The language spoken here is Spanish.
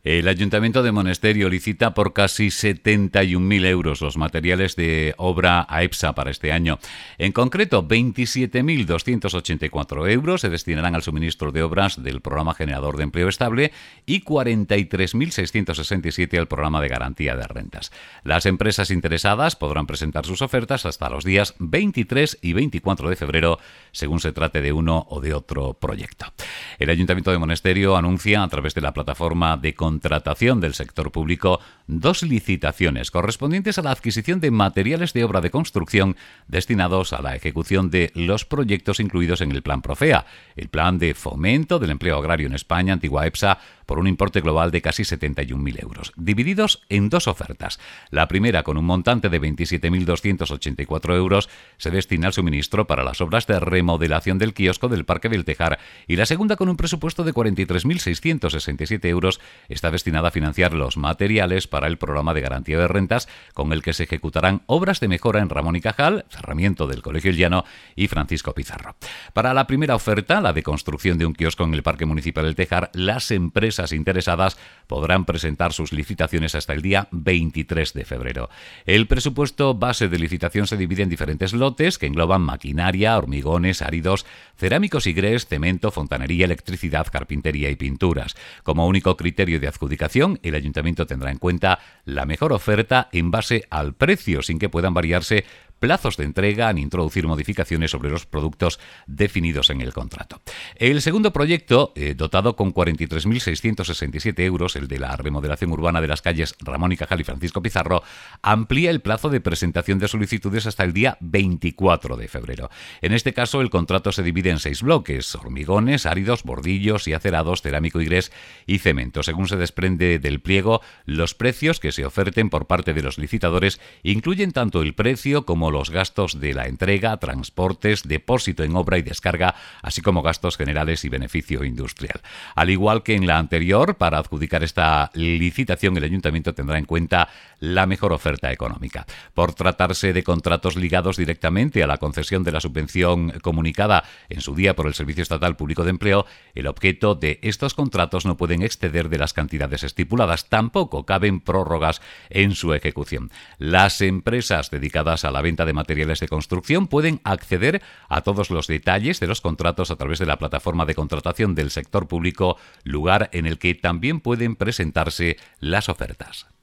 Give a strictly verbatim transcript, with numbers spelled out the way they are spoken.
El Ayuntamiento de Monesterio licita por casi setenta y un mil euros los materiales de obra a EPSA para este año. En concreto, veintisiete mil doscientos ochenta y cuatro euros se destinarán al suministro de obras del Programa Generador de Empleo Estable y cuarenta y tres mil seiscientos sesenta y siete al Programa de Garantía de Rentas. Las empresas interesadas podrán presentar sus ofertas hasta los días veintitrés y veinticuatro de febrero, según se trate de uno o de otro proyecto. El Ayuntamiento de Monesterio anuncia a través de la plataforma de contratación del sector público dos licitaciones correspondientes a la adquisición de materiales de obra de construcción destinados a la ejecución de los proyectos incluidos en el Plan Profea, el Plan de Fomento del Empleo Agrario en España, antigua EPSA, por un importe global de casi setenta y un mil euros, divididos en dos ofertas. La primera, con un montante de veintisiete mil doscientos ochenta y cuatro euros, se destina al suministro para las obras de remodelación del kiosco del Parque del Tejar, y la segunda, con un presupuesto de cuarenta y tres mil seiscientos sesenta y siete euros, está destinada a financiar los materiales para el Programa de Garantía de Rentas, con el que se ejecutarán obras de mejora en Ramón y Cajal, cerramiento del Colegio El Llano y Francisco Pizarro. Para la primera oferta, la de construcción de un kiosco en el Parque Municipal del Tejar, las empresas interesadas podrán presentar sus licitaciones hasta el día veintitrés de febrero. El presupuesto base de licitación se divide en diferentes lotes que engloban maquinaria, hormigones, áridos, cerámicos y grés, cemento, fontanería, electricidad, carpintería y pinturas. Como único criterio de adjudicación, el Ayuntamiento tendrá en cuenta la mejor oferta en base al precio, sin que puedan variarse plazos de entrega ni introducir modificaciones sobre los productos definidos en el contrato. El segundo proyecto, eh, dotado con cuarenta y tres mil seiscientos sesenta y siete euros, el de la remodelación urbana de las calles Ramón y Cajal y Francisco Pizarro, amplía el plazo de presentación de solicitudes hasta el día veinticuatro de febrero. En este caso, el contrato se divide en seis bloques: hormigones, áridos, bordillos y acerados, cerámico y grés y cemento. Según se desprende del pliego, los precios que se oferten por parte de los licitadores incluyen tanto el precio como los gastos de la entrega, transportes, depósito en obra y descarga, así como gastos generales y beneficio industrial. Al igual que en la anterior, para adjudicar esta licitación, el Ayuntamiento tendrá en cuenta la mejor oferta económica. Por tratarse de contratos ligados directamente a la concesión de la subvención comunicada en su día por el Servicio Estatal Público de Empleo, el objeto de estos contratos no pueden exceder de las cantidades estipuladas. Tampoco caben prórrogas en su ejecución. Las empresas dedicadas a la venta de materiales de construcción pueden acceder a todos los detalles de los contratos a través de la plataforma de contratación del sector público, lugar en el que también pueden presentarse las ofertas.